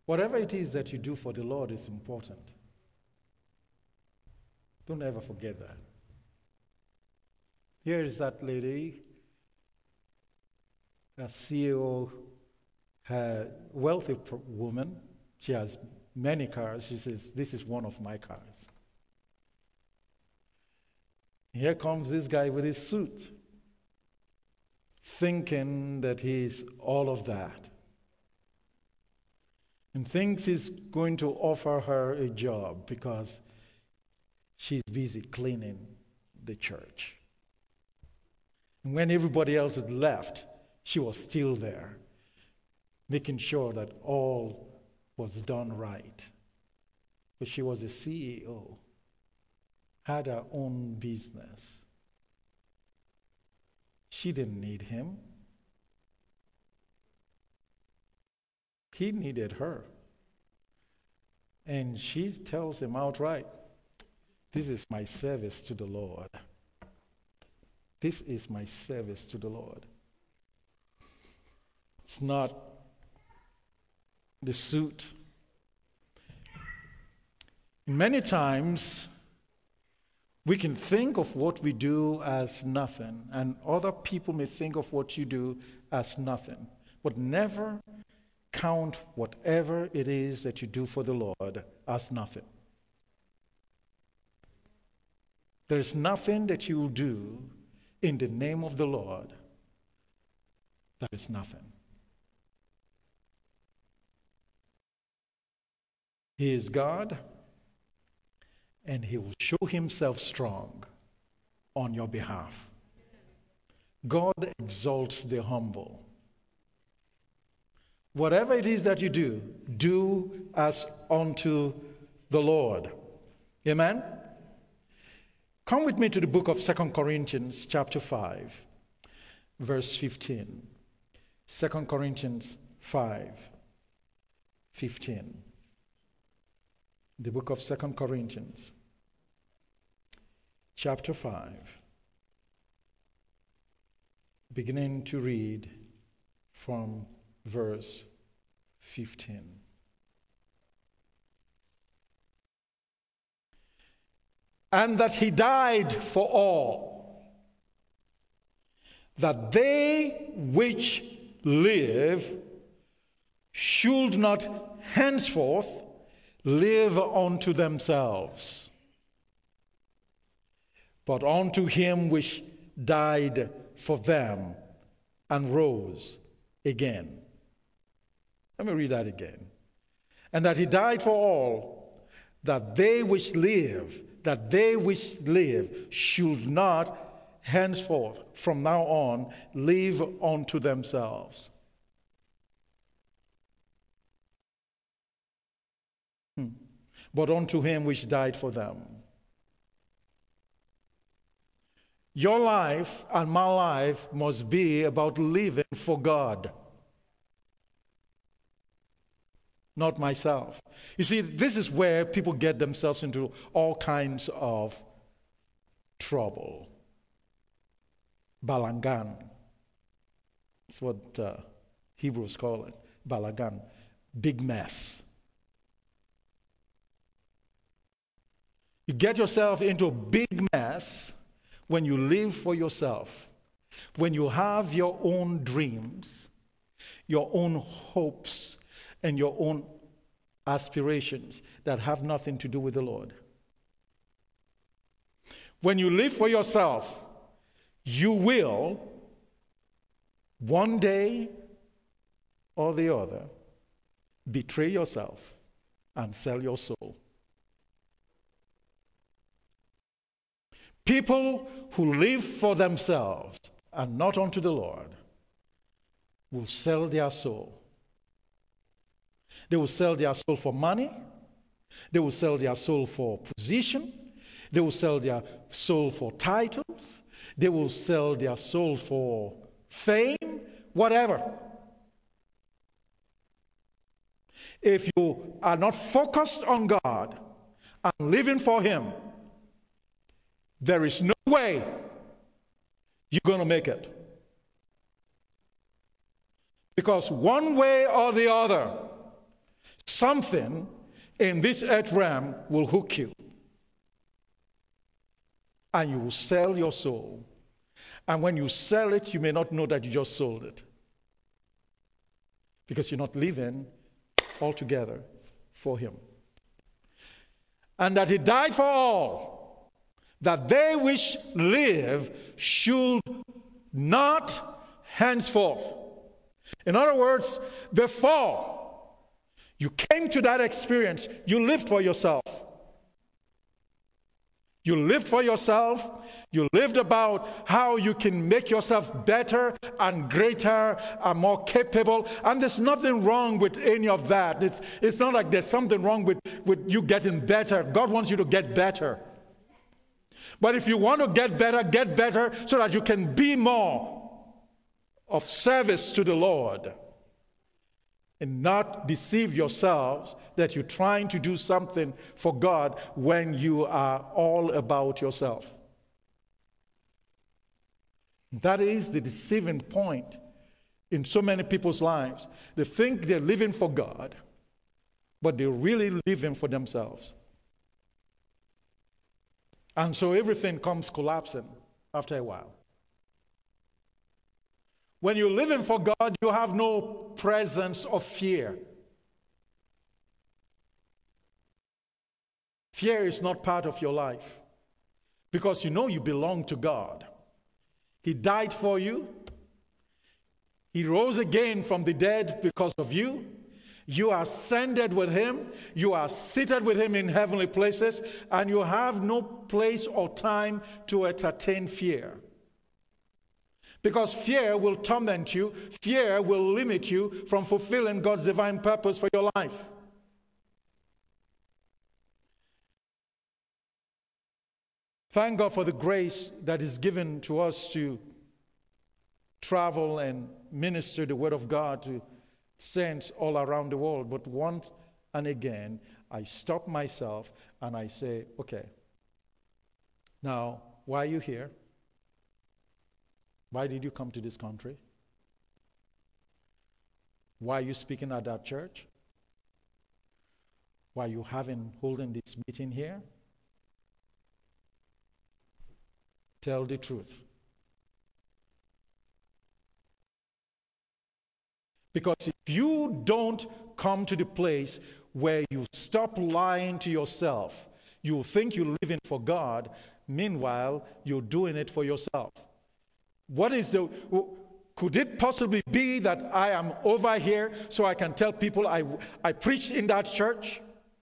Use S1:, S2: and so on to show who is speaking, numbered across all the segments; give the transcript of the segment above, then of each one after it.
S1: Whatever it is that you do for the Lord is important. Don't ever forget that. Here is that lady, a CEO, a wealthy woman. She has many cars. She says, this is one of my cars. Here comes this guy with his suit, thinking that he's all of that, and thinks he's going to offer her a job because she's busy cleaning the church. And when everybody else had left, she was still there, making sure that all was done right. But she was a CEO, had her own business. She didn't need him. He needed her. And she tells him outright, this is my service to the Lord. This is my service to the Lord. It's not the suit. Many times, we can think of what we do as nothing, and other people may think of what you do as nothing. But never count whatever it is that you do for the Lord as nothing. There is nothing that you will do in the name of the Lord that is nothing. He is God, and he will show himself strong on your behalf. God exalts the humble. Whatever it is that you do, do as unto the Lord. Amen? Come with me to the book of 2 Corinthians chapter 5, verse 15. 2 Corinthians 5, 15. The book of 2 Corinthians, chapter 5, beginning to read from verse 15. And that he died for all, that they which live should not henceforth live unto themselves, but unto him which died for them and rose again. Let me read that again. And that he died for all, that they which live should not henceforth, from now on, live unto themselves. But unto him which died for them. Your life and my life must be about living for God, not myself. You see, this is where people get themselves into all kinds of trouble. Balangan. That's what Hebrews call it. Balagan. Big mess. You get yourself into a big mess when you live for yourself, when you have your own dreams, your own hopes, and your own aspirations that have nothing to do with the Lord. When you live for yourself, you will, one day or the other, betray yourself and sell your soul. People who live for themselves and not unto the Lord will sell their soul. They will sell their soul for money. They will sell their soul for position. They will sell their soul for titles. They will sell their soul for fame, whatever. If you are not focused on God and living for him, there is no way you're going to make it. Because one way or the other, something in this earth realm will hook you. And you will sell your soul. And when you sell it, you may not know that you just sold it. Because you're not living altogether for him. And that he died for all, that they which live should not henceforth. In other words, before you came to that experience, you lived for yourself. You lived for yourself. You lived about how you can make yourself better and greater and more capable. And there's nothing wrong with any of that. It's not like there's something wrong with you getting better. God wants you to get better. But if you want to get better so that you can be more of service to the Lord. And not deceive yourselves that you're trying to do something for God when you are all about yourself. That is the deceiving point in so many people's lives. They think they're living for God, but they're really living for themselves. And so everything comes collapsing after a while. When you're living for God, you have no presence of fear. Fear is not part of your life because you know you belong to God. He died for you. He rose again from the dead because of you. You are ascended with him. You are seated with him in heavenly places, and you have no place or time to entertain fear. Because fear will torment you. Fear will limit you from fulfilling God's divine purpose for your life. Thank God for the grace that is given to us to travel and minister the word of God to saints all around the world. But once and again, I stop myself and I say, okay, now, why are you here? Why did you come to this country? Why are you speaking at that church? Why are you holding this meeting here? Tell the truth. Because if you don't come to the place where you stop lying to yourself, you think you're living for God, meanwhile, you're doing it for yourself. Could it possibly be that I am over here so I can tell people I preached in that church?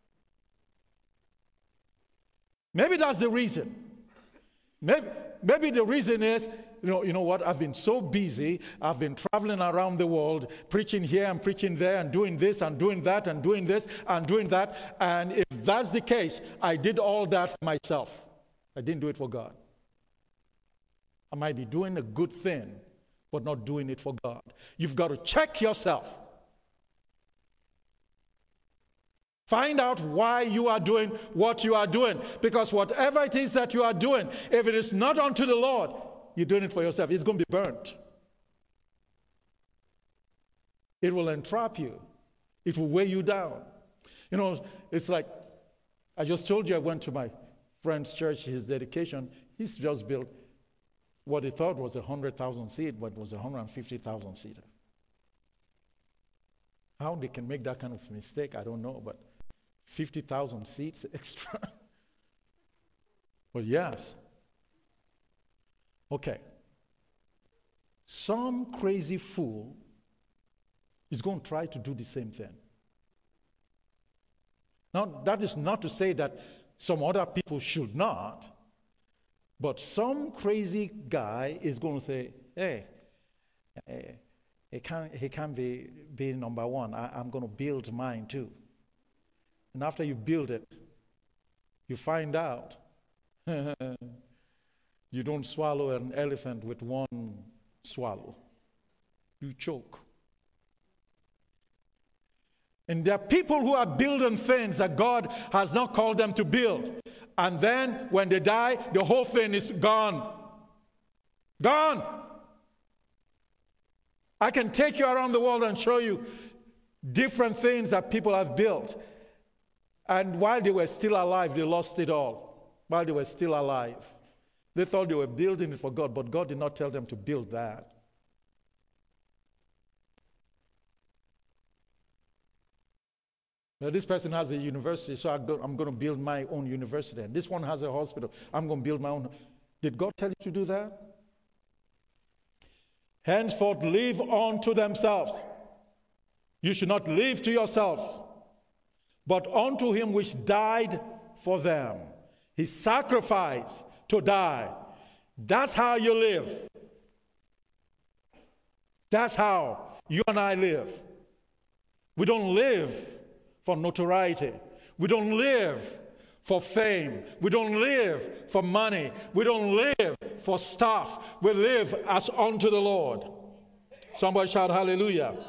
S1: Maybe that's the reason. Maybe the reason is, you know what, I've been so busy, I've been traveling around the world, preaching here and preaching there and doing this and doing that and doing this and doing that. And if that's the case, I did all that for myself. I didn't do it for God. I might be doing a good thing, but not doing it for God. You've got to check yourself. Find out why you are doing what you are doing. Because whatever it is that you are doing, if it is not unto the Lord, you're doing it for yourself. It's going to be burnt. It will entrap you. It will weigh you down. It's like, I just told you I went to my friend's church, his dedication. He's just built what he thought was 100,000 seat, but it was 150,000 seater. How they can make that kind of mistake, I don't know, but 50,000 seats extra. But yes. Okay. Some crazy fool is going to try to do the same thing. Now, that is not to say that some other people should not, but some crazy guy is going to say, hey, he can't be number one. I'm going to build mine too. And after you build it, you find out you don't swallow an elephant with one swallow. You choke. And there are people who are building things that God has not called them to build. And then when they die, the whole thing is gone. Gone. I can take you around the world and show you different things that people have built. And while they were still alive, they lost it all. While they were still alive. They thought they were building it for God, but God did not tell them to build that. Now, this person has a university, so I'm going to build my own university. And this one has a hospital. I'm going to build my own. Did God tell you to do that? Henceforth, live unto themselves. You should not live to yourself, but unto him which died for them. He sacrificed to die. That's how you live. That's how you and I live. We don't live for notoriety. We don't live for fame. We don't live for money. We don't live for stuff. We live as unto the Lord. Somebody shout hallelujah. Hallelujah.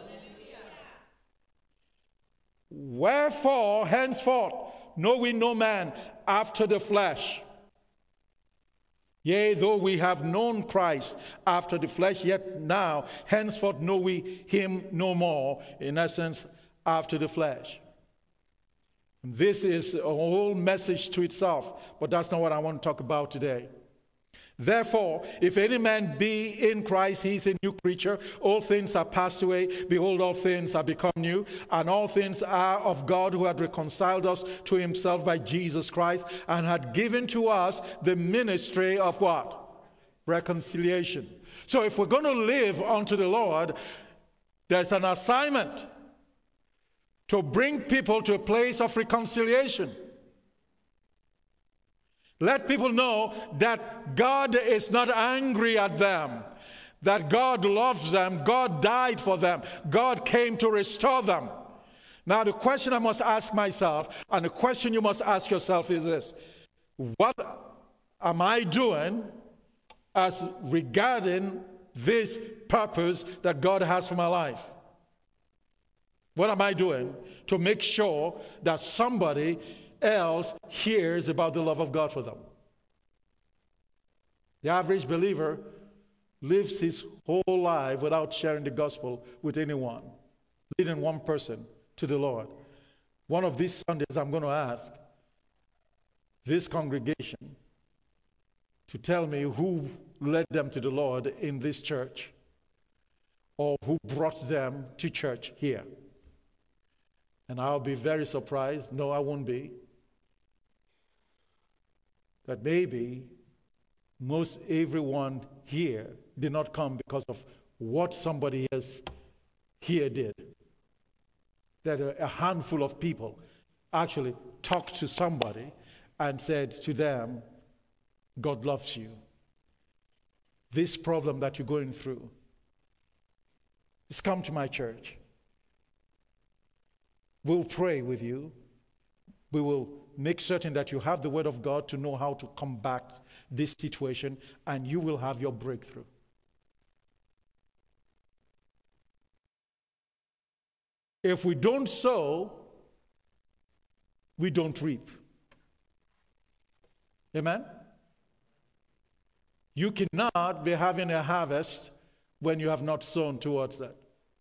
S1: Wherefore, henceforth, know we no man after the flesh. Yea, though we have known Christ after the flesh, yet now, henceforth, know we him no more, in essence, after the flesh. This is a whole message to itself, but that's not what I want to talk about today. Therefore, if any man be in Christ, he is a new creature. All things are passed away. Behold, all things are become new. And all things are of God, who had reconciled us to himself by Jesus Christ, and had given to us the ministry of what? Reconciliation. So if we're going to live unto the Lord, there's an assignment to bring people to a place of reconciliation. Let people know that God is not angry at them, that God loves them, God died for them, God came to restore them. Now the question I must ask myself, and the question you must ask yourself is this: what am I doing as regarding this purpose that God has for my life? What am I doing to make sure that somebody else hears about the love of God for them? The average believer lives his whole life without sharing the gospel with anyone, leading one person to the Lord. One of these Sundays, I'm going to ask this congregation to tell me who led them to the Lord in this church, or who brought them to church here. And I'll be very surprised, no, I won't be, that maybe most everyone here did not come because of what somebody else here did. That a handful of people actually talked to somebody and said to them, God loves you. This problem that you're going through, just come to my church. We'll pray with you. We will make certain that you have the word of God to know how to combat this situation, and you will have your breakthrough. If we don't sow, we don't reap. Amen? You cannot be having a harvest when you have not sown towards that.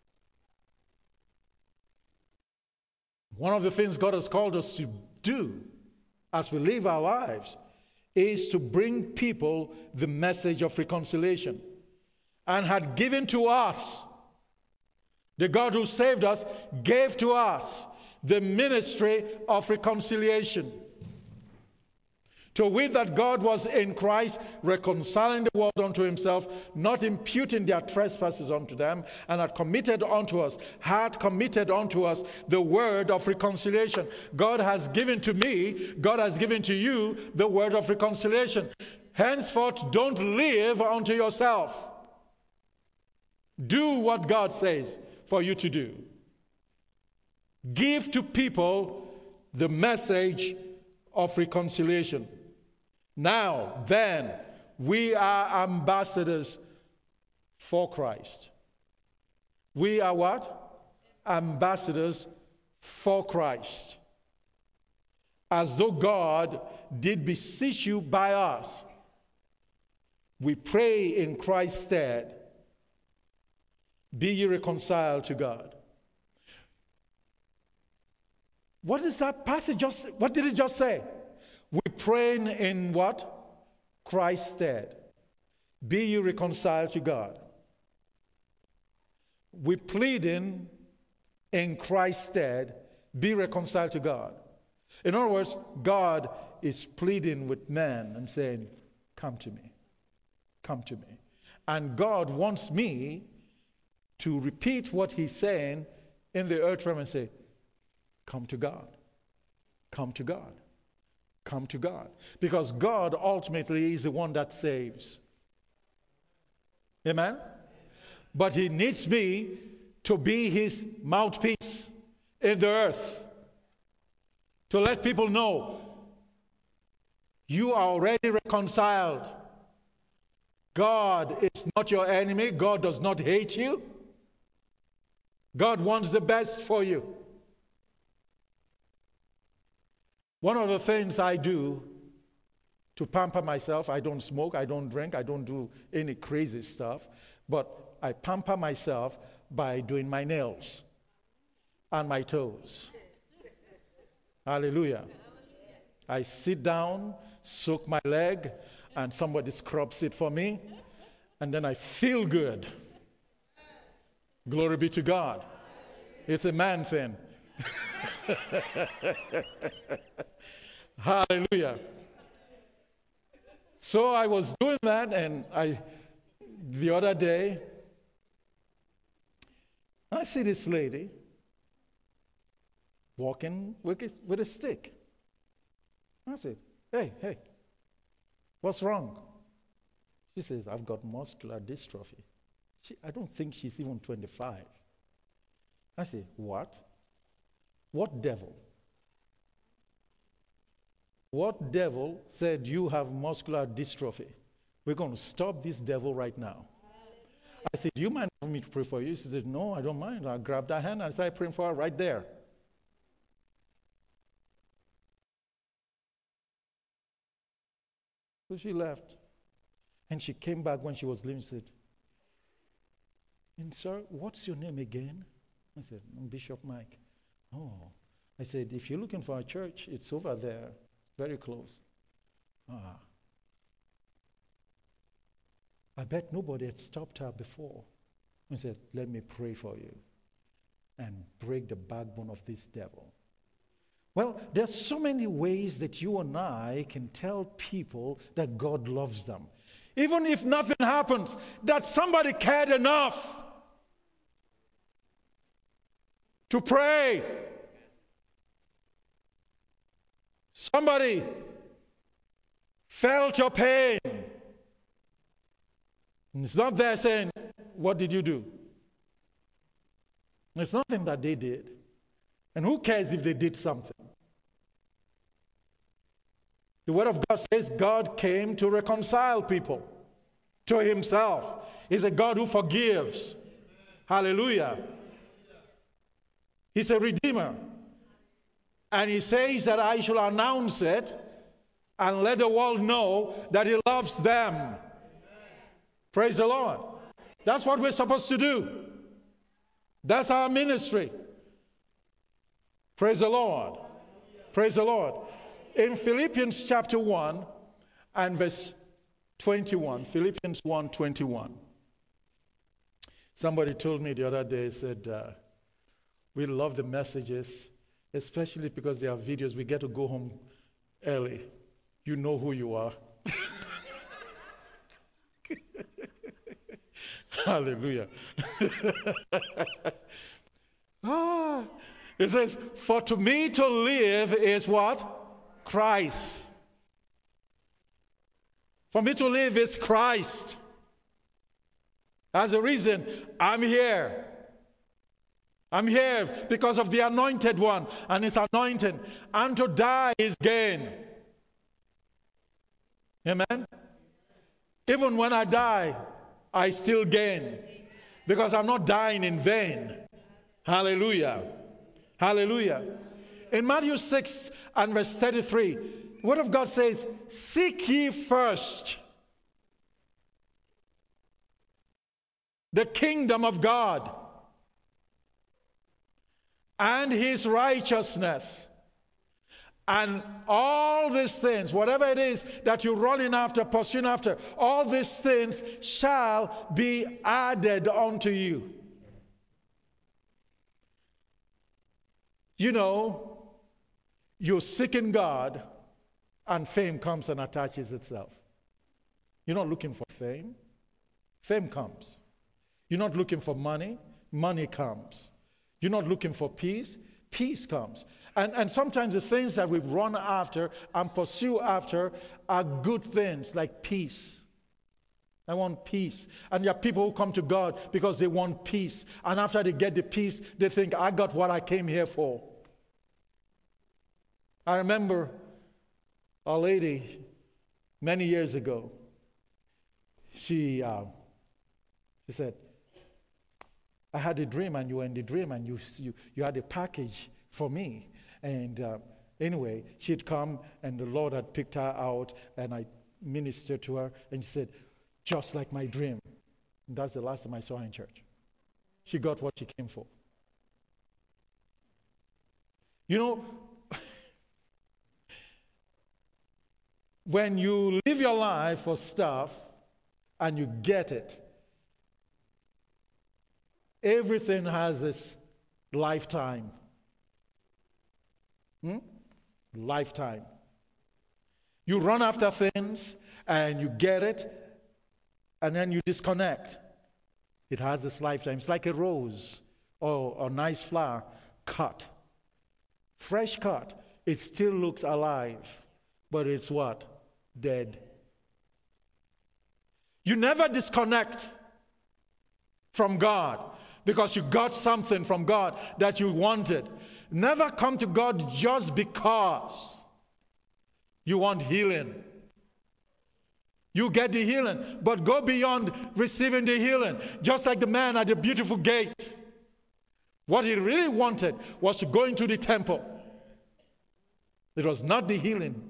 S1: One of the things God has called us to do as we live our lives is to bring people the message of reconciliation, and had given to us, the God who saved us gave to us the ministry of reconciliation. To wit, that God was in Christ, reconciling the world unto himself, not imputing their trespasses unto them, and had committed unto us the word of reconciliation. God has given to me, God has given to you the word of reconciliation. Henceforth, don't live unto yourself. Do what God says for you to do. Give to people the message of reconciliation. Now, then, we are ambassadors for Christ. We are what? Ambassadors for Christ. As though God did beseech you by us. We pray in Christ's stead, be ye reconciled to God. What is that passage what did it just say? We praying in what? Christ's stead. Be you reconciled to God. We pleading in Christ's stead, be reconciled to God. In other words, God is pleading with man and saying, come to me. Come to me. And God wants me to repeat what he's saying in the earth realm and say, come to God. Come to God. Come to God. Because God ultimately is the one that saves. Amen? But he needs me to be his mouthpiece in the earth. To let people know you are already reconciled. God is not your enemy. God does not hate you. God wants the best for you. One of the things I do to pamper myself, I don't smoke, I don't drink, I don't do any crazy stuff, but I pamper myself by doing my nails and my toes. Hallelujah. I sit down, soak my leg, and somebody scrubs it for me, and then I feel good. Glory be to God. It's a man thing. Hallelujah. So I was doing that, and the other day, I see this lady walking with a stick. I said, hey, what's wrong? She says, I've got muscular dystrophy. I don't think she's even 25. I say, what? What devil? What devil said you have muscular dystrophy? We're going to stop this devil right now. I said, do you mind for me to pray for you? She said, no, I don't mind. I grabbed her hand and I started praying for her right there. So she left. And she came back when she was leaving. She said, and sir, what's your name again? I said, I'm Bishop Mike. Oh. I said, if you're looking for a church, it's over there, very close. I bet nobody had stopped her before. I said, let me pray for you and break the backbone of this devil. Well, there's so many ways that you and I can tell people that God loves them. Even if nothing happens, that somebody cared enough to pray. Somebody felt your pain. And it's not there saying, what did you do? It's nothing that they did. And who cares if they did something? The Word of God says God came to reconcile people to himself. He's a God who forgives. Hallelujah. He's a redeemer. And he says that I shall announce it and let the world know that he loves them. Praise the Lord. That's what we're supposed to do. That's our ministry. Praise the Lord. Praise the Lord. In Philippians chapter 1 and verse 21, Philippians 1:21. Somebody told me the other day, said, we love the messages, especially because they are videos. We get to go home early. You know who you are. Hallelujah. It says, for to me to live is what? Christ. For me to live is Christ. That's the reason I'm here. I'm here because of the anointed one and his anointing. And to die is gain. Amen? Even when I die, I still gain. Because I'm not dying in vain. Hallelujah. Hallelujah. In Matthew 6 and verse 33, the Word of God says, seek ye first the kingdom of God and his righteousness, And all these things, whatever it is that you're running after, pursuing after, all these things shall be added unto you. You know, you're seeking God, and fame comes and attaches itself. You're not looking for fame. Fame comes. You're not looking for money. Money comes. You're not looking for peace. Peace comes. And sometimes the things that we run after and pursue after are good things, like peace. I want peace. And there are people who come to God because they want peace. And after they get the peace, they think, I got what I came here for. I remember a lady many years ago. She said, I had a dream, and you were in the dream, and you had a package for me. And anyway, she'd come, and the Lord had picked her out, and I ministered to her, and she said, just like my dream. And that's the last time I saw her in church. She got what she came for. You know, when you live your life for stuff and you get it, everything has its lifetime. Lifetime. You run after things and you get it, and then you disconnect. It has its lifetime. It's like a rose or a nice flower cut. Fresh cut. It still looks alive, but it's what? Dead. You never disconnect from God because you got something from God that you wanted. Never come to God just because you want healing. You get the healing, but go beyond receiving the healing. Just like the man at the beautiful gate. What he really wanted was to go into the temple. It was not the healing.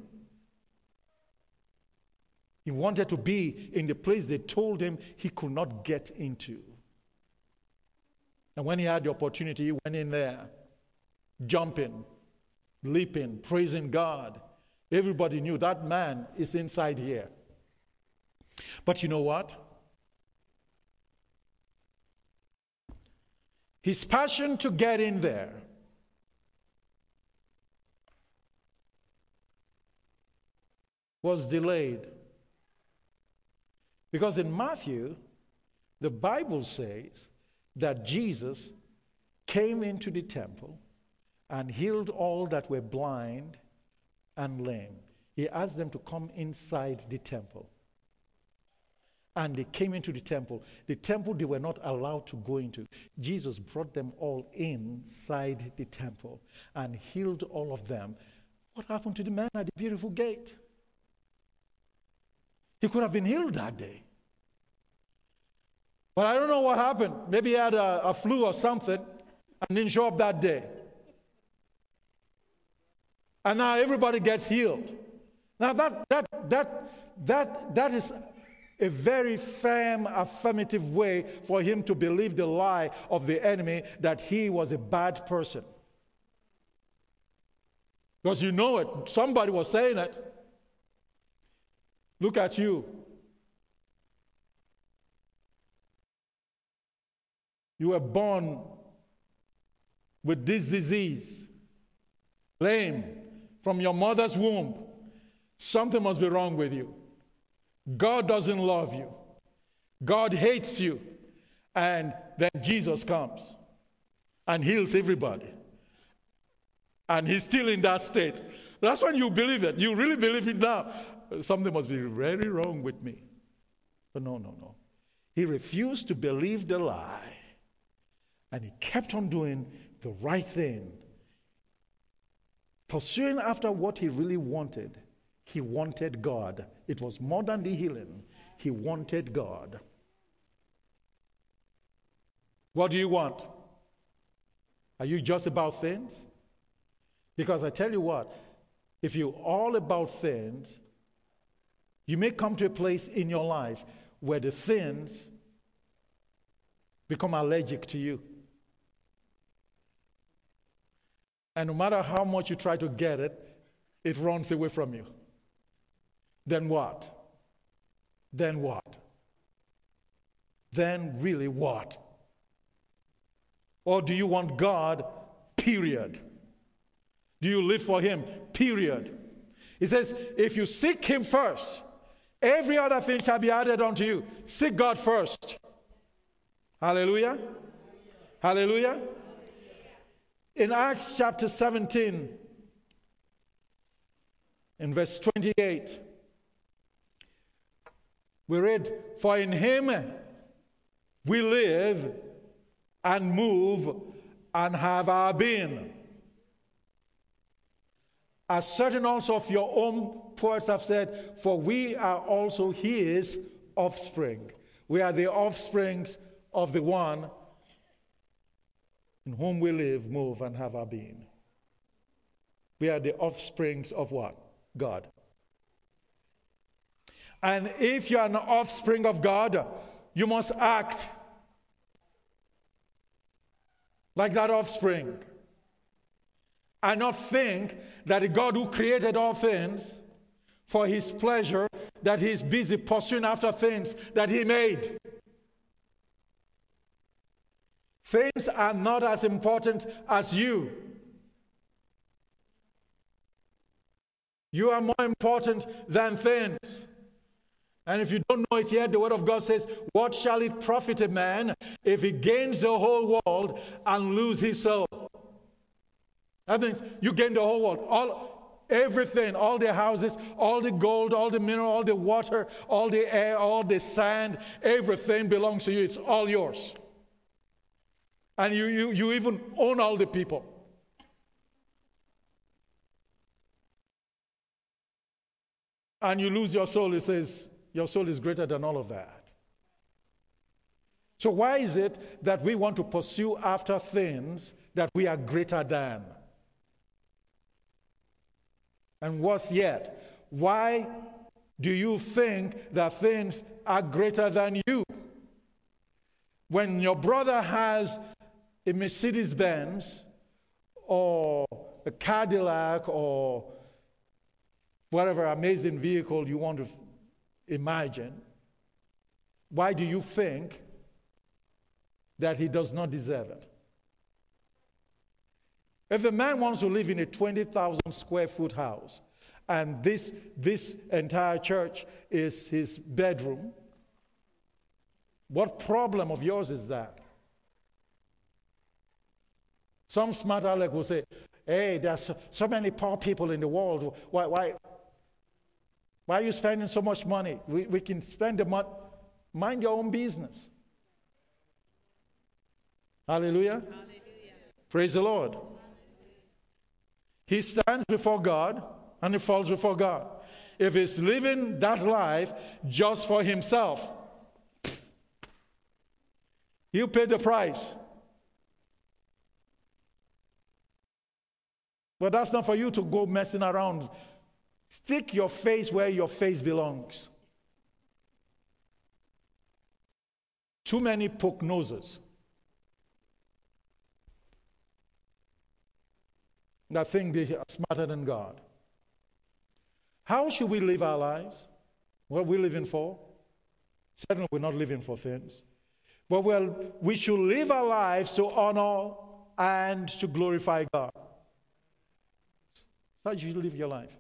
S1: He wanted to be in the place they told him he could not get into. And when he had the opportunity, he went in there, jumping, leaping, praising God. Everybody knew that man is inside here. But you know what? His passion to get in there was delayed. Because in Matthew, the Bible says that Jesus came into the temple and healed all that were blind and lame. He asked them to come inside the temple. And they came into the temple. The temple they were not allowed to go into. Jesus brought them all inside the temple and healed all of them. What happened to the man at the beautiful gate? He could have been healed that day. But I don't know what happened. Maybe he had a flu or something and didn't show up that day. And now everybody gets healed. Now that is a very firm affirmative way for him to believe the lie of the enemy that he was a bad person. Because you know it. Somebody was saying it. Look at you. You were born with this disease, lame, from your mother's womb. Something must be wrong with you. God doesn't love you. God hates you. And then Jesus comes and heals everybody. And he's still in that state. That's when you believe it. You really believe it now. Something must be very wrong with me. But no. He refused to believe the lie. And he kept on doing the right thing. Pursuing after what he really wanted. He wanted God. It was more than the healing. He wanted God. What do you want? Are you just about things? Because I tell you what, if you're all about things, you may come to a place in your life where the things become allergic to you. And no matter how much you try to get it, it runs away from you. Then what? Then what? Then really what? Or do you want God, period? Do you live for him, period? He says, if you seek him first, every other thing shall be added unto you. Seek God first. Hallelujah. Hallelujah. In Acts chapter 17, in verse 28, we read, for in him we live and move and have our being. As certain also of your own poets have said, for we are also his offspring. We are the offsprings of the one in whom we live, move, and have our being. We are the offsprings of what? God. And if you are an offspring of God, you must act like that offspring. And not think that the God who created all things for his pleasure, that he's busy pursuing after things that he made. Things are not as important as you. You are more important than things. And if you don't know it yet, the Word of God says, what shall it profit a man if he gains the whole world and lose his soul? That means you gain the whole world, everything, all the houses, all the gold, all the mineral, all the water, all the air, all the sand, everything belongs to you. It's all yours. And you even own all the people. And you lose your soul, it says, your soul is greater than all of that. So why is it that we want to pursue after things that we are greater than? And worse yet, why do you think that things are greater than you? When your brother has a Mercedes-Benz or a Cadillac or whatever amazing vehicle you want to imagine, why do you think that he does not deserve it? If a man wants to live in a 20,000 square foot house and this entire church is his bedroom, what problem of yours is that? Some smart aleck will say, hey, there's so many poor people in the world. Why are you spending so much money? We can spend the money. Mind your own business. Hallelujah. Hallelujah. Praise the Lord. He stands before God and he falls before God. If he's living that life just for himself, he'll pay the price. But that's not for you to go messing around. Stick your face where your face belongs. Too many poke noses that think they are smarter than God. How should we live our lives? What are we living for? Certainly we're not living for things. But we should live our lives to honor and to glorify God. How do you live your life?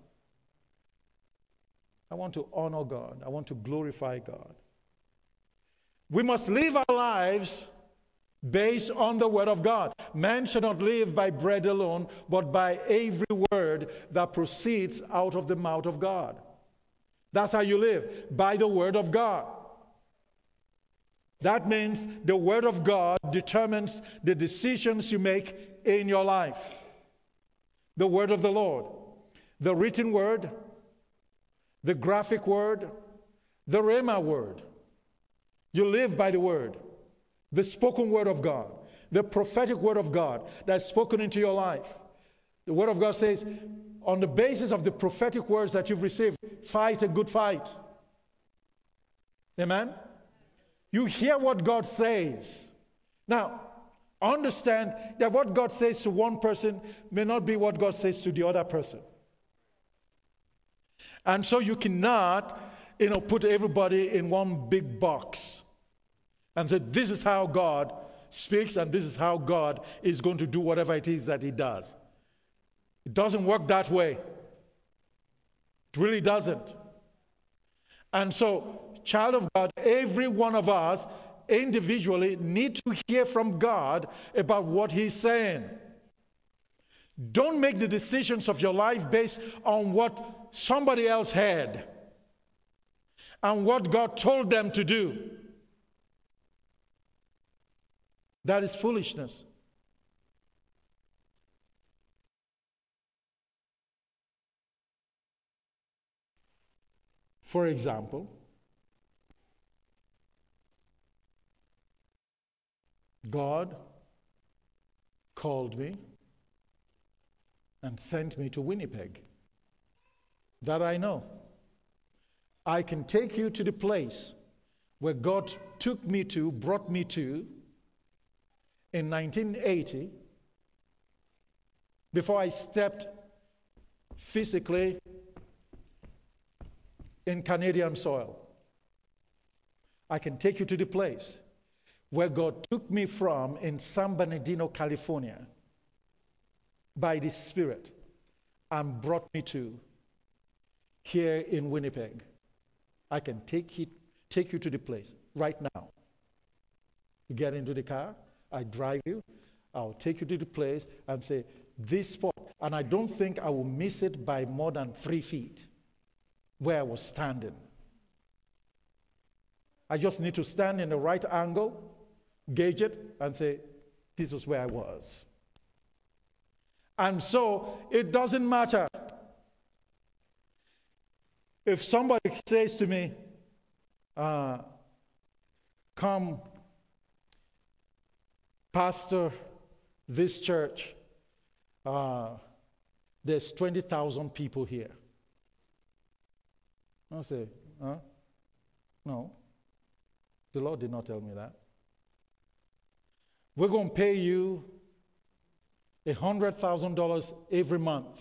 S1: I want to honor God. I want to glorify God. We must live our lives based on the Word of God. Man shall not live by bread alone, but by every word that proceeds out of the mouth of God. That's how you live, by the Word of God. That means the Word of God determines the decisions you make in your life. The Word of the Lord, the written Word, the graphic Word, the Rhema Word. You live by the Word, the spoken Word of God, the prophetic Word of God that's spoken into your life. The Word of God says, on the basis of the prophetic words that you've received, fight a good fight. Amen? You hear what God says. Now, understand that what God says to one person may not be what God says to the other person. And so you cannot, put everybody in one big box and say, this is how God speaks and this is how God is going to do whatever it is that he does. It doesn't work that way. It really doesn't. And so, child of God, every one of us individually need to hear from God about what he's saying. Don't make the decisions of your life based on what somebody else had and what God told them to do. That is foolishness. For example, God called me and sent me to Winnipeg. That I know. I can take you to the place where God took me to, brought me to, in 1980, before I stepped physically in Canadian soil. I can take you to the place where God took me from in San Bernardino, California, by the Spirit, and brought me to here in Winnipeg. I can take you to the place right now. You get into the car, I drive you, I'll take you to the place and say, this spot, and I don't think I will miss it by more than 3 feet where I was standing. I just need to stand in the right angle, gauge it, and say, this is where I was. And so, it doesn't matter if somebody says to me, come, pastor this church, there's 20,000 people here. I'll say, no, the Lord did not tell me that. We're going to pay you $100,000 every month.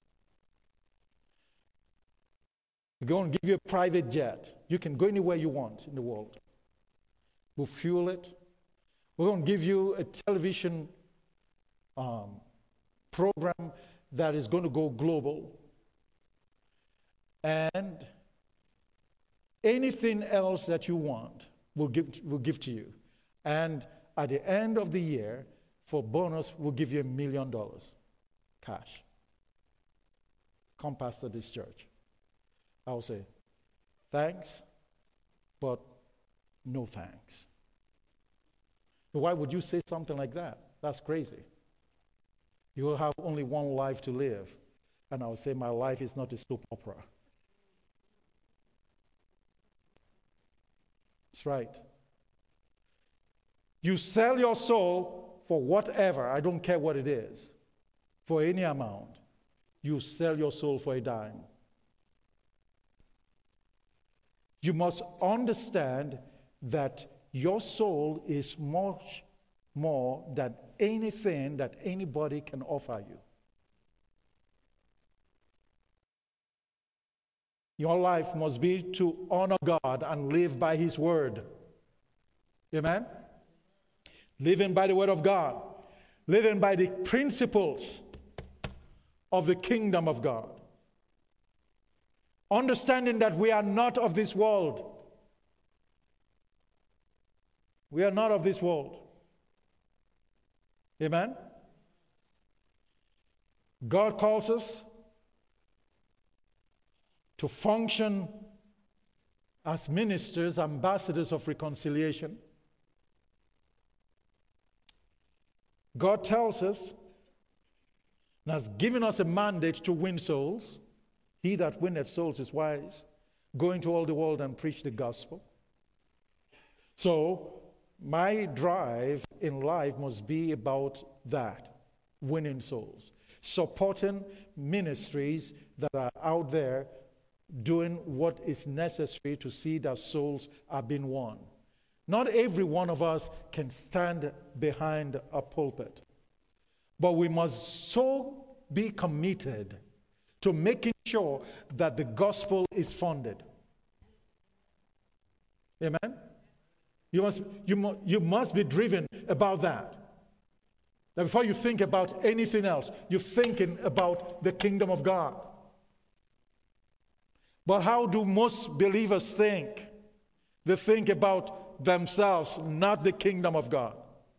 S1: We're going to give you a private jet. You can go anywhere you want in the world. We'll fuel it. We're going to give you a television program that is going to go global. And anything else that you want, we'll give to you. And at the end of the year, for bonus, we'll give you $1 million cash. Come pastor this church. I'll say, thanks, but no thanks. Why would you say something like that? That's crazy. You will have only one life to live. And I'll say, my life is not a soap opera. That's right. You sell your soul for whatever, I don't care what it is, for any amount. You sell your soul for a dime. You must understand that your soul is much more than anything that anybody can offer you. Your life must be to honor God and live by His word. Amen? Living by the word of God. Living by the principles of the kingdom of God. Understanding that we are not of this world. We are not of this world. Amen? God calls us to function as ministers, ambassadors of reconciliation. God tells us and has given us a mandate to win souls. He that winneth souls is wise. Go into all the world and preach the gospel. So, my drive in life must be about that, winning souls. Supporting ministries that are out there doing what is necessary to see that souls are being won. Not every one of us can stand behind a pulpit. But we must so be committed to making sure that the gospel is funded. Amen? You must be driven about that. That before you think about anything else, you're thinking about the kingdom of God. But how do most believers think? They think about themselves, not the kingdom of God.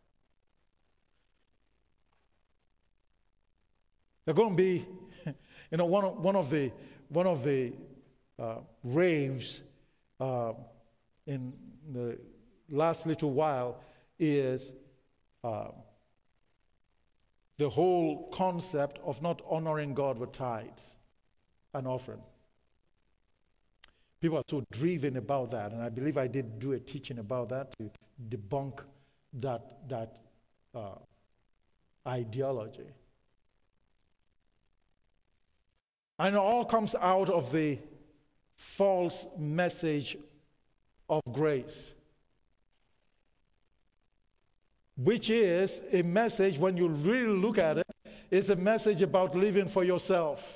S1: They're going to be, one of the raves in the last little while is the whole concept of not honoring God with tithes and offering. People are so driven about that, and I believe I did do a teaching about that to debunk that ideology. And it all comes out of the false message of grace, which is a message, when you really look at it, is a message about living for yourself.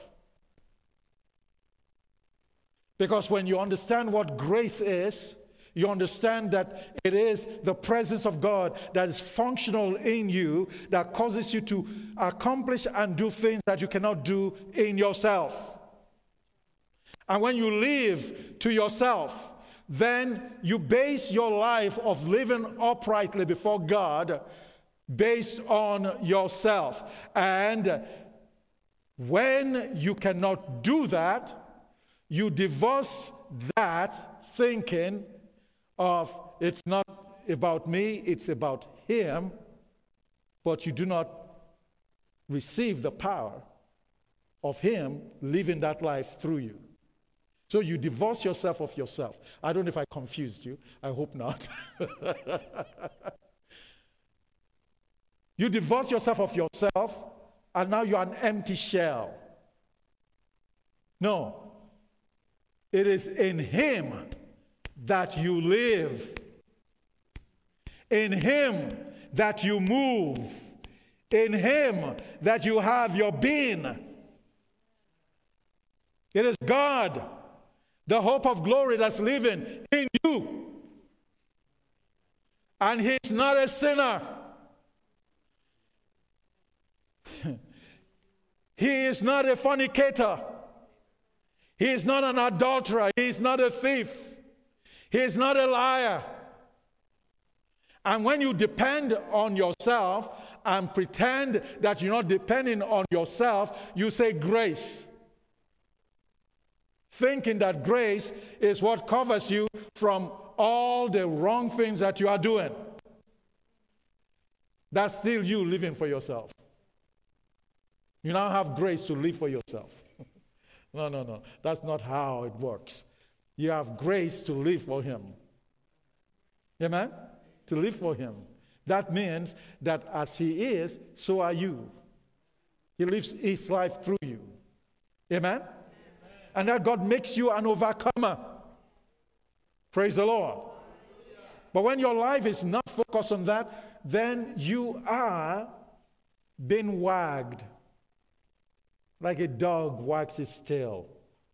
S1: Because when you understand what grace is, you understand that it is the presence of God that is functional in you, that causes you to accomplish and do things that you cannot do in yourself. And when you live to yourself, then you base your life of living uprightly before God based on yourself. And when you cannot do that, you divorce that thinking of it's not about me, it's about Him, but you do not receive the power of Him living that life through you. So you divorce yourself of yourself. I don't know if I confused you. I hope not. You divorce yourself of yourself, and now you're an empty shell. No. It is in Him that you live. In Him that you move. In Him that you have your being. It is God, the hope of glory, that's living in you. And He's not a sinner. He is not a fornicator. He is not an adulterer. He is not a thief. He is not a liar. And when you depend on yourself and pretend that you're not depending on yourself, you say grace. Thinking that grace is what covers you from all the wrong things that you are doing. That's still you living for yourself. You now have grace to live for yourself. No. That's not how it works. You have grace to live for Him. Amen? To live for Him. That means that as He is, so are you. He lives His life through you. Amen? And that God makes you an overcomer. Praise the Lord. But when your life is not focused on that, then you are being wagged like a dog wags its tail.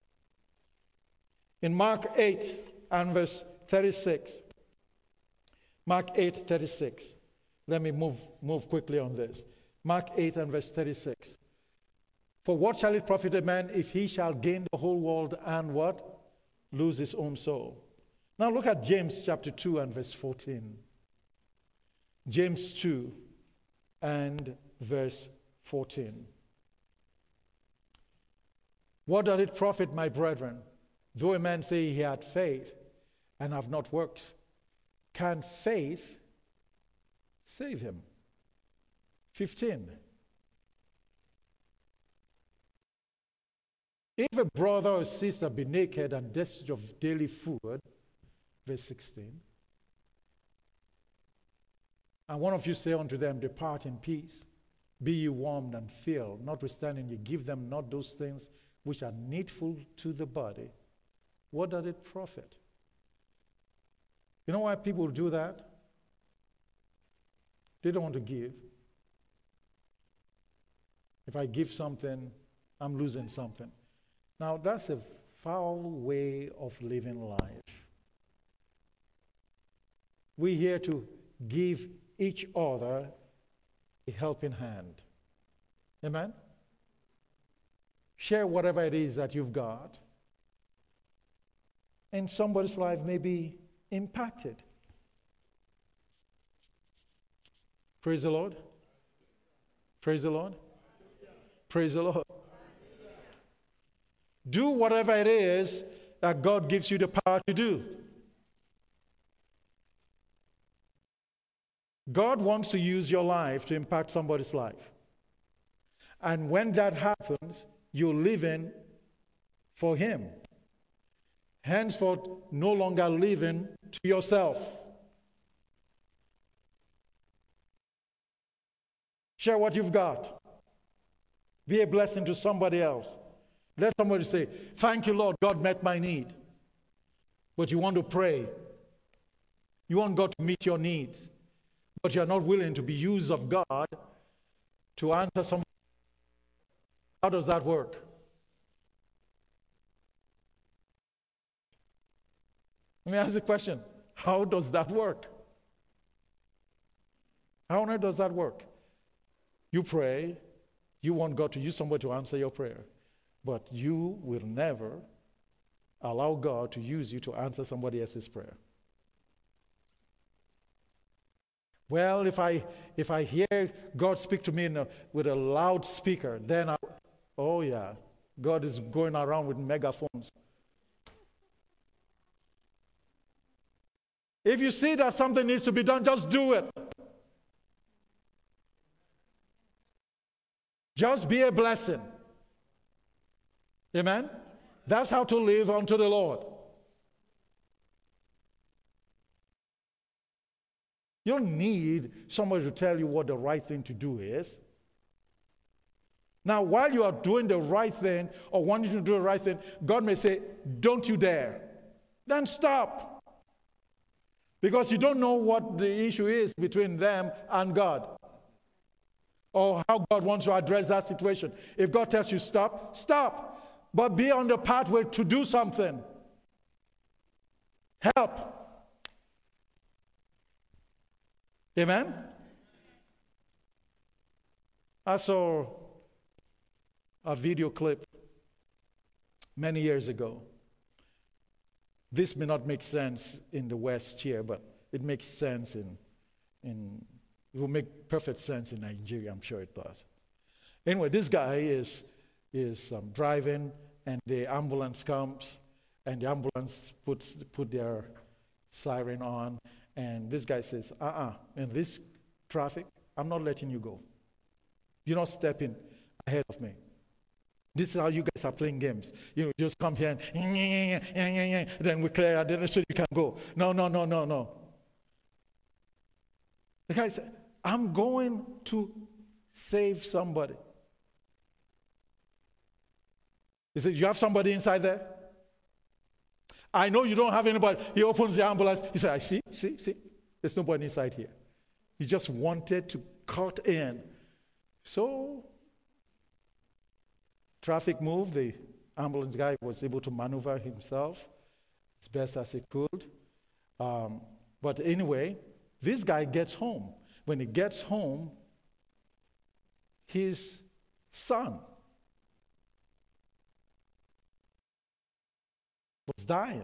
S1: In Mark 8 and verse 36. Mark 8:36. Let me move quickly on this. Mark 8 and verse 36. For what shall it profit a man if he shall gain the whole world and what? Lose his own soul. Now look at James chapter 2 and verse 14. James 2 and verse 14. What doth it profit, my brethren, though a man say he had faith and have not works? Can faith save him? 15. If a brother or sister be naked and destitute of daily food, verse 16, and one of you say unto them, depart in peace, be ye warmed and filled, notwithstanding ye give them not those things which are needful to the body, what doth it profit? You know why people do that? They don't want to give. If I give something, I'm losing something. Now, that's a foul way of living life. We're here to give each other a helping hand. Amen? Share whatever it is that you've got. And somebody's life may be impacted. Praise the Lord. Praise the Lord. Praise the Lord. Do whatever it is that God gives you the power to do. God wants to use your life to impact somebody's life. And when that happens, you're living for Him. Henceforth, no longer living to yourself. Share what you've got. Be a blessing to somebody else. Let somebody say, thank you, Lord, God met my need. But you want to pray. You want God to meet your needs. But you're not willing to be used of God to answer some. How does that work? Let me ask the question. How does that work? How on earth does that work? You pray. You want God to use somebody to answer your prayer. But you will never allow God to use you to answer somebody else's prayer. Well, if I hear God speak to me with a loudspeaker, then oh yeah, God is going around with megaphones. If you see that something needs to be done, just do it. Just be a blessing. Amen? That's how to live unto the Lord. You don't need somebody to tell you what the right thing to do is. Now, while you are doing the right thing or wanting to do the right thing, God may say, don't you dare. Then stop. Because you don't know what the issue is between them and God. Or how God wants to address that situation. If God tells you stop, stop. But be on the pathway to do something. Help. Amen? I saw a video clip many years ago. This may not make sense in the West here, but it makes sense it will make perfect sense in Nigeria, I'm sure it does. Anyway, this guy is driving, and the ambulance comes, and the ambulance put their siren on, and this guy says, in this traffic, I'm not letting you go. You're not stepping ahead of me. This is how you guys are playing games. You just come here and then we clear, then so you can go. No. The guy said, I'm going to save somebody. He said, you have somebody inside there? I know you don't have anybody. He opens the ambulance. He said, I see. There's nobody inside here. He just wanted to cut in. So, traffic moved. The ambulance guy was able to maneuver himself as best as he could. But anyway, this guy gets home. When he gets home, his son was dying.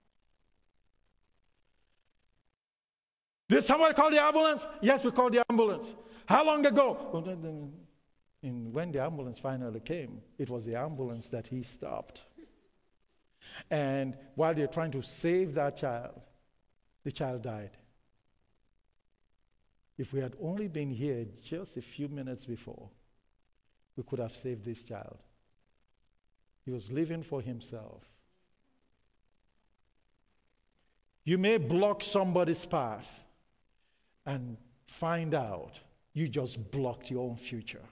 S1: Did somebody call the ambulance? Yes, we called the ambulance. How long ago? And when the ambulance finally came, it was the ambulance that he stopped. And while they're trying to save that child, the child died. If we had only been here just a few minutes before, we could have saved this child. He was living for himself. You may block somebody's path and find out you just blocked your own future.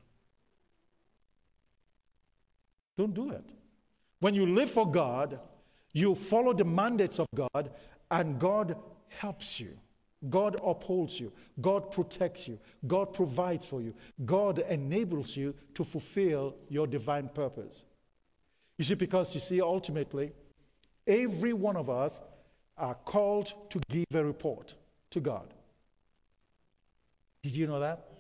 S1: Don't do it. When you live for God, you follow the mandates of God, and God helps you. God upholds you. God protects you. God provides for you. God enables you to fulfill your divine purpose. You see, because you see, ultimately, every one of us are called to give a report to God. Did you know that?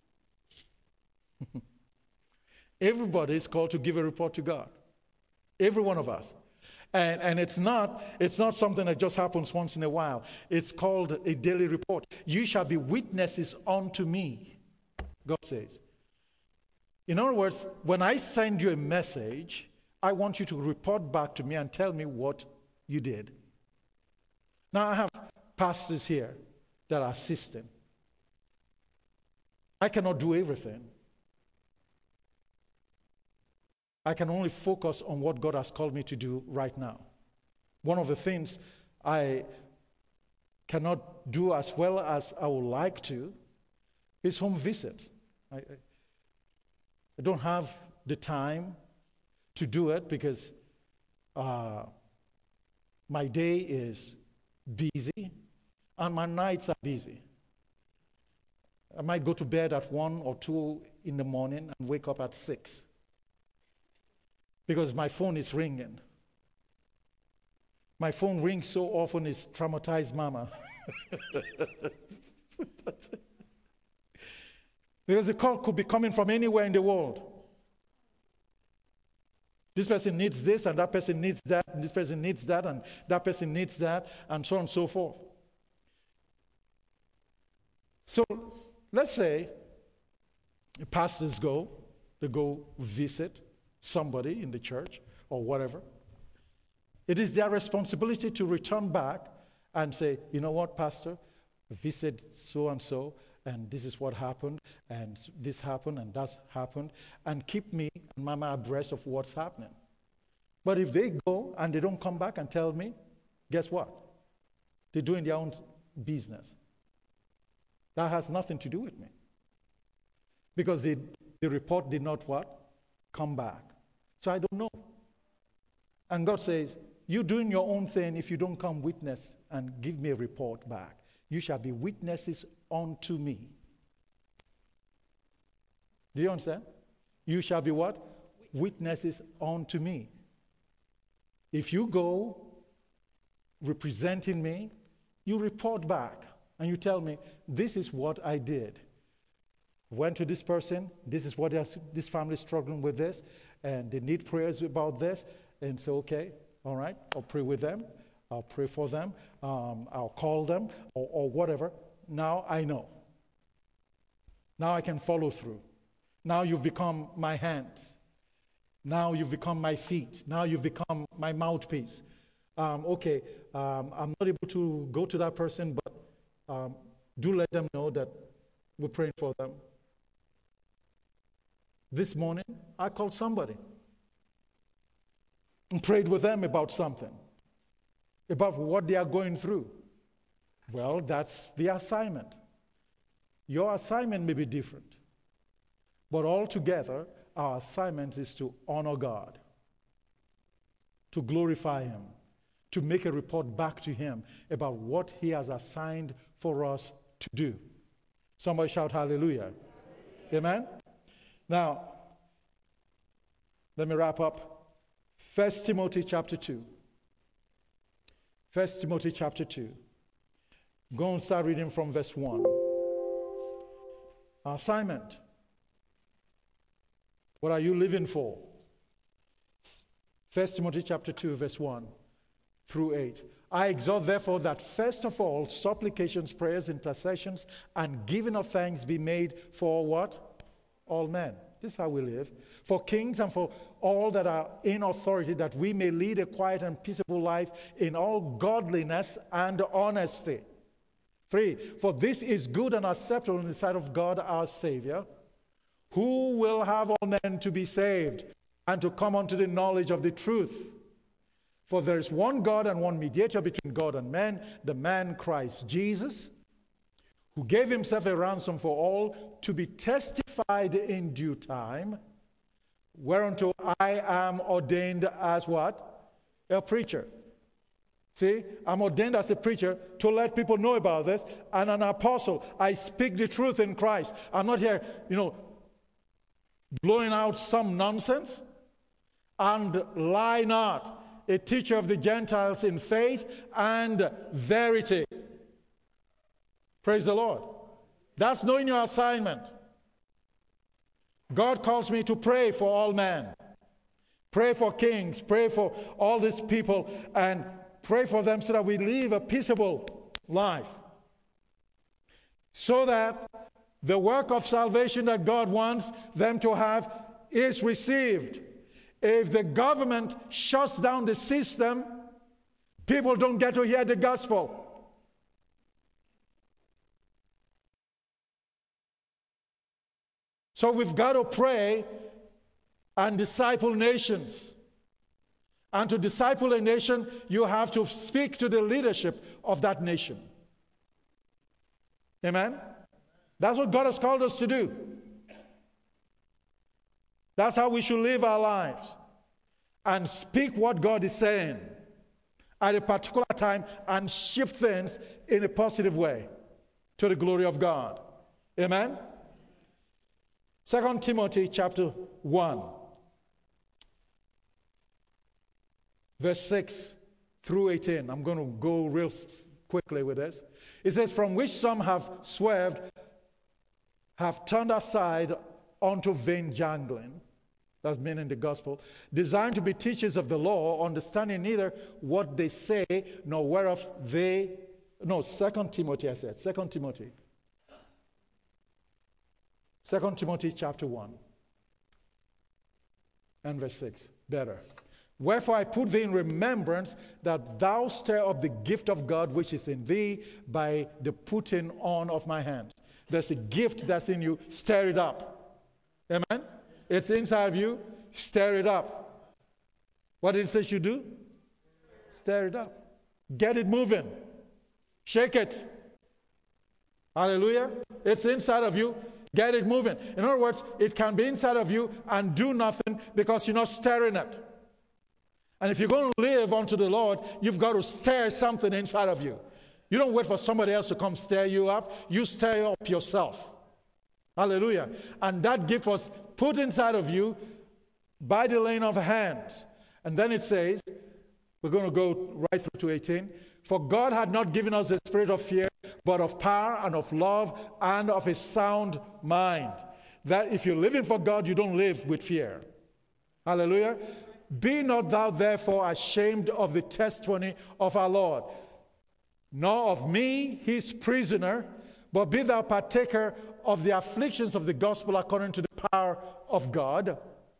S1: Everybody is called to give a report to God. Every one of us. And it's not something that just happens once in a while. It's called a daily report. You shall be witnesses unto me, God says. In other words, when I send you a message, I want you to report back to me and tell me what you did. Now, I have pastors here that are assisting. I cannot do everything. I can only focus on what God has called me to do right now. One of the things I cannot do as well as I would like to is home visits. I don't have the time to do it because my day is busy and my nights are busy. I might go to bed at 1 or 2 in the morning and wake up at 6 because my phone is ringing. My phone rings so often it's traumatized mama. Because the call could be coming from anywhere in the world. This person needs this, and that person needs that, and this person needs that, and that person needs that, and so on and so forth. So, let's say pastors they go visit somebody in the church or whatever. It is their responsibility to return back and say, you know what, Pastor, visit so-and-so, and this is what happened, and this happened, and that happened, and keep me and Mama abreast of what's happening. But if they go and they don't come back and tell me, guess what? They're doing their own business. That has nothing to do with me. Because the report did not what? Come back. So I don't know. And God says, you're doing your own thing if you don't come witness and give me a report back. You shall be witnesses unto me. Do you understand? You shall be what? Witnesses unto me. If you go representing me, you report back and you tell me, this is what I did. Went to this person, this is what this family is struggling with this, and they need prayers about this, and so, okay, all right, I'll pray with them, I'll pray for them, I'll call them, or whatever. Now I know. Now I can follow through. Now you've become my hands. Now you've become my feet. Now you've become my mouthpiece. I'm not able to go to that person, but do let them know that we're praying for them. This morning, I called somebody and prayed with them about something, about what they are going through. Well, that's the assignment. Your assignment may be different, but altogether, our assignment is to honor God, to glorify Him, to make a report back to Him about what He has assigned for us to do. Somebody shout hallelujah. Amen? Now, let me wrap up. 1 Timothy chapter 2. 1 Timothy chapter 2. Go and start reading from verse 1. Assignment. What are you living for? 1 Timothy chapter 2, verse 1 through 8. I exhort therefore that first of all, supplications, prayers, intercessions, and giving of thanks be made for what? All men. This is how we live. For kings and for all that are in authority, that we may lead a quiet and peaceable life in all godliness and honesty. 3. For this is good and acceptable in the sight of God our Savior, who will have all men to be saved and to come unto the knowledge of the truth. For there is one God and one mediator between God and men, the man Christ Jesus, who gave himself a ransom for all, to be testified in due time, whereunto I am ordained as what? A preacher. See, I'm ordained as a preacher to let people know about this, and an apostle. I speak the truth in Christ. I'm not here, blowing out some nonsense. and lie not, a teacher of the Gentiles in faith and verity. Praise the Lord. That's knowing your assignment. God calls me to pray for all men. Pray for kings, pray for all these people, and pray for them so that we live a peaceable life. So that the work of salvation that God wants them to have is received. If the government shuts down the system, people don't get to hear the gospel. So we've got to pray and disciple nations. And to disciple a nation, you have to speak to the leadership of that nation. Amen? That's what God has called us to do. That's how we should live our lives. And speak what God is saying at a particular time and shift things in a positive way to the glory of God. Amen? 2 Timothy chapter 1. Verse 6 through 18. I'm going to go real quickly with this. It says, from which some have swerved, have turned aside unto vain jangling. That's meaning the gospel. Designed to be teachers of the law, understanding neither what they say, nor whereof they... No, 2 Timothy I said. 2 Timothy. 2 Timothy chapter 1. And verse 6. Better. Wherefore I put thee in remembrance that thou stir up the gift of God which is in thee by the putting on of my hands. There's a gift that's in you. Stir it up. Amen? It's inside of you. Stir it up. What did it say you do? Stir it up. Get it moving. Shake it. Hallelujah. It's inside of you. Get it moving. In other words, it can be inside of you and do nothing because you're not stirring it. And if you're going to live unto the Lord, you've got to stir something inside of you. You don't wait for somebody else to come stir you up. You stir up yourself. Hallelujah. And that gift was put inside of you by the laying of hands. And then it says, we're going to go right through to 18. For God had not given us a spirit of fear, but of power and of love and of a sound mind. That if you're living for God, you don't live with fear. Hallelujah. Be not thou therefore ashamed of the testimony of our Lord, nor of me, his prisoner, but be thou partaker of the afflictions of the gospel according to the power of God,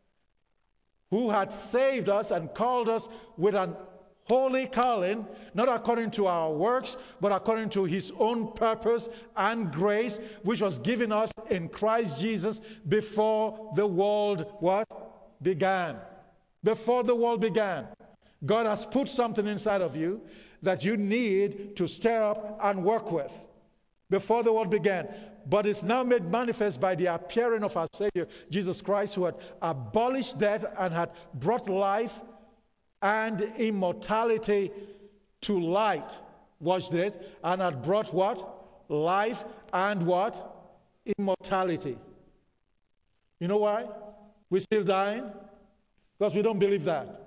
S1: who had saved us and called us with an holy calling, not according to our works, but according to his own purpose and grace, which was given us in Christ Jesus before the world what? Began. Before the world began. God has put something inside of you that you need to stir up and work with before the world began. But it's now made manifest by the appearing of our Savior, Jesus Christ, who had abolished death and had brought life and immortality to light. Watch this. And had brought what? Life and what? Immortality. You know why? We're still dying? Because we don't believe that.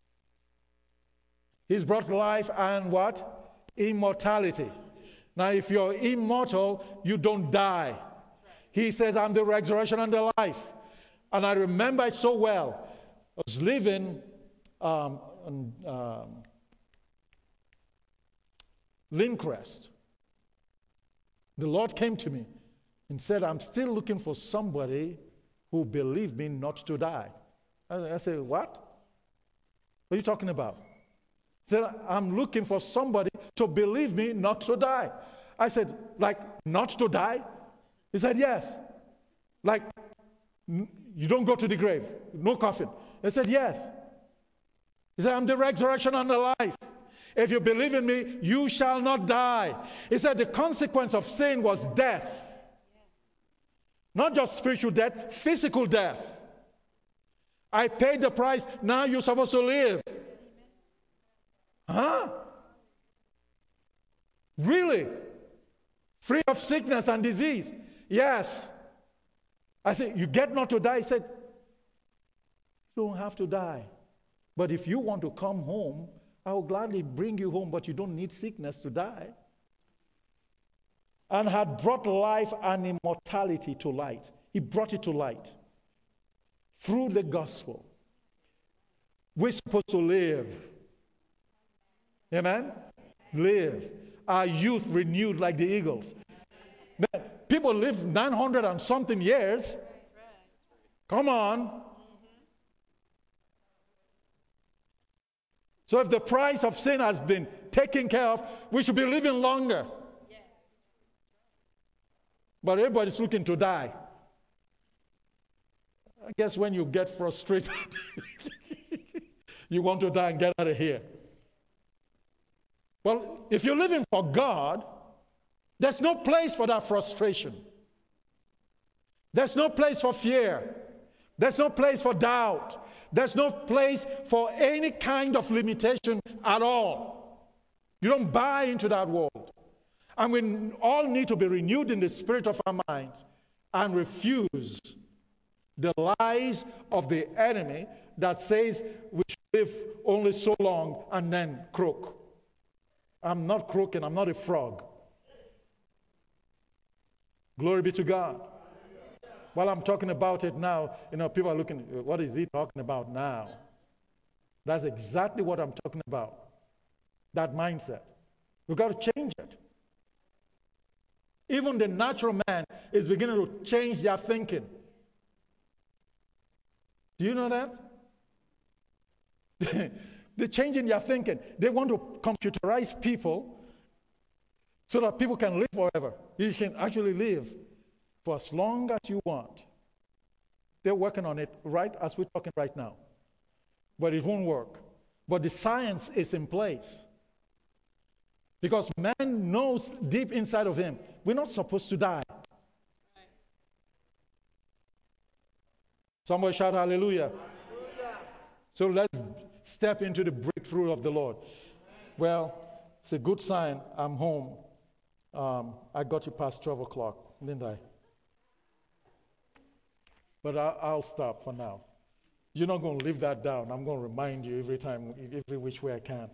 S1: He's brought life and what? Immortality. Now, if you're immortal, you don't die. He says, I'm the resurrection and the life. And I remember it so well. I was living in Lindcrest. The Lord came to me and said, I'm still looking for somebody who believed me not to die. I said, what? What are you talking about? He said, I'm looking for somebody to believe me not to die. I said, like, not to die? He said, yes. Like, you don't go to the grave, no coffin. I said, yes. He said, I'm the resurrection and the life. If you believe in me, you shall not die. He said, the consequence of sin was death. Not just spiritual death, physical death. I paid the price, now you're supposed to live. Huh? Really? Free of sickness and disease? Yes. I said, you get not to die? He said, you don't have to die. But if you want to come home, I will gladly bring you home, but you don't need sickness to die. And had brought life and immortality to light. He brought it to light through the gospel. We're supposed to live. Amen? Live. Our youth renewed like the eagles. Man, people live 900 and something years. Come on. So if the price of sin has been taken care of, we should be living longer. But everybody's looking to die. I guess when you get frustrated, you want to die and get out of here. Well, if you're living for God, there's no place for that frustration. There's no place for fear. There's no place for doubt. There's no place for any kind of limitation at all. You don't buy into that world. And we all need to be renewed in the spirit of our minds and refuse the lies of the enemy that says we should live only so long and then croak. I'm not croaking, I'm not a frog. Glory be to God. While I'm talking about it now, people are looking, what is he talking about now? That's exactly what I'm talking about. That mindset. We've got to change it. Even the natural man is beginning to change their thinking. Do you know that? They're changing their thinking. They want to computerize people so that people can live forever. You can actually live for as long as you want. They're working on it right as we're talking right now. But it won't work. But the science is in place. Because man knows deep inside of him, we're not supposed to die. Somebody shout hallelujah. Hallelujah. So let's step into the breakthrough of the Lord. Well, it's a good sign I'm home. I got you past 12 o'clock, didn't I? But I'll stop for now. You're not going to leave that down. I'm going to remind you every time, every which way I can.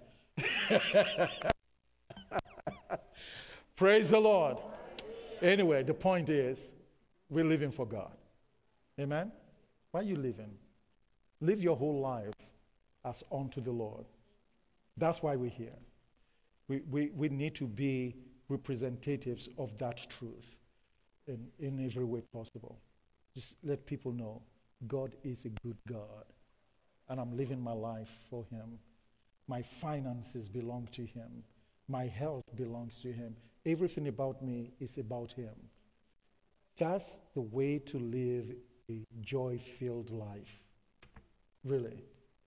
S1: Praise the Lord. Anyway, the point is, we're living for God. Amen? Why are you living? Live your whole life as unto the Lord. That's why we're here. We need to be representatives of that truth in every way possible. Just let people know God is a good God. And I'm living my life for him. My finances belong to him. My health belongs to him. Everything about me is about him. That's the way to live a joy-filled life. Really.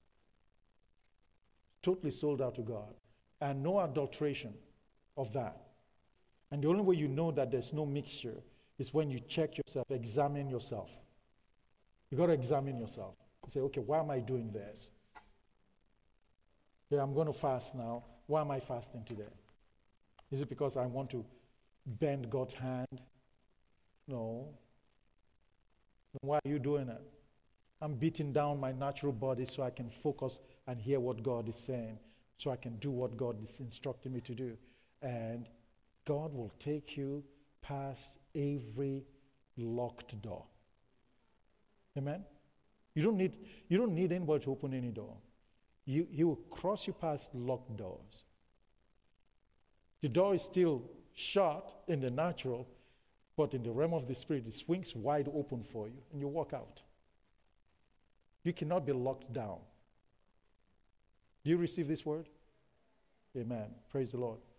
S1: Totally sold out to God. And no adulteration of that. And the only way you know that there's no mixture is when you check yourself, examine yourself. You got to examine yourself. Say, okay, why am I doing this? Yeah, I'm going to fast now. Why am I fasting today? Is it because I want to bend God's hand? No. Then why are you doing it? I'm beating down my natural body so I can focus and hear what God is saying, so I can do what God is instructing me to do. And God will take you past every locked door. Amen? You don't need anybody to open any door. He will cross you past locked doors. The door is still shut in the natural, but in the realm of the spirit, it swings wide open for you, and you walk out. You cannot be locked down. Do you receive this word? Amen. Praise the Lord.